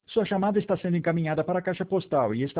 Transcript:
Sua chamada está sendo encaminhada para a caixa postal e está